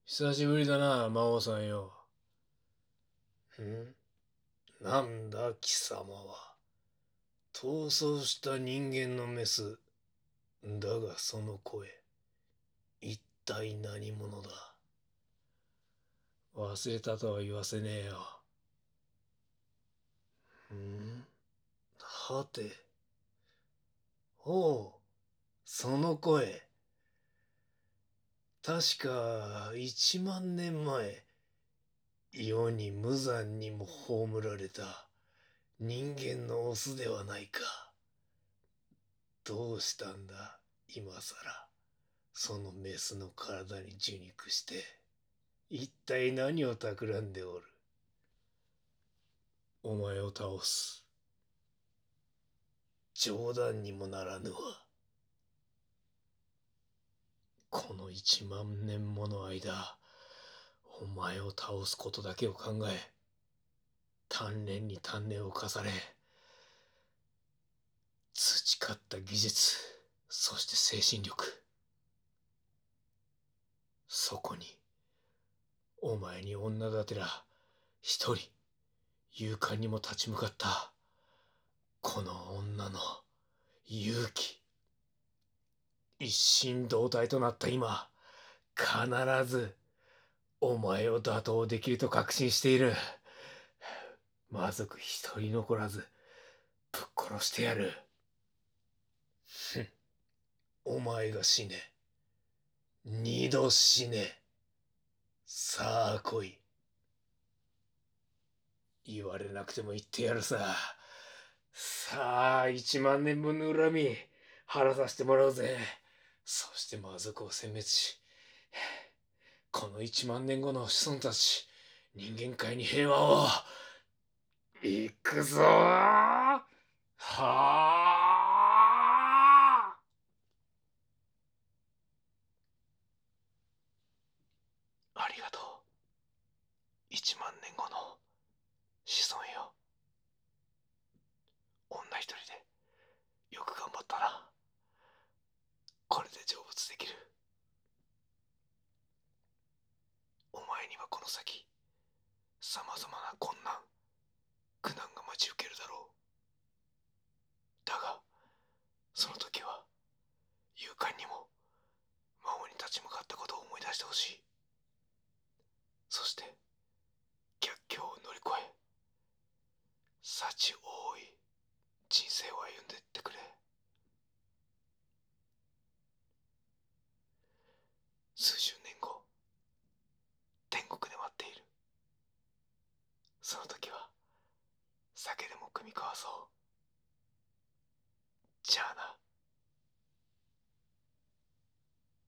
久しぶりだな、魔王さんよ。 なんだ貴様は。逃走した人間のメス。だがその声、一体何者だ。 忘れたとは言わせねえよ。 はて。おう、その声。確か1万年前、世に無残にも葬られた人間のオスではないか。どうしたんだ、今さら。そのメスの体に受肉して、一体何を企んでおる。 お前を倒す。 冗談にもならぬわ。 この1万年もの間、お前を倒すことだけを考え、鍛錬に鍛錬を重ね、培った技術、そして精神力。そこに、お前に女だてら一人、勇敢にも立ち向かった、この女の勇気。一心同体となった今、必ずお前を打倒できると確信している。魔族一人残らずぶっ殺してやる。 お前が死ね。二度死ね。さあ来い。 言われなくても言ってやるさ。さあ、1万年分の恨み晴らさせてもらうぜ。そして魔族を殲滅し、この1万年後の子孫たち、人間界に平和を。行くぞー。はあ。 ありがとう。1万年後の子孫よ。女一人でよく頑張ったな。これで成仏できる。お前にはこの先、さまざまな困難、苦難が待ち受けるだろう。だが、その時は、勇敢にも魔王に立ち向かったことを思い出してほしい。そして、逆境を乗り越え、幸多い人生を歩んでいってくれ。数十年後、天国で待っている。その時は、酒でも酌み交わそう。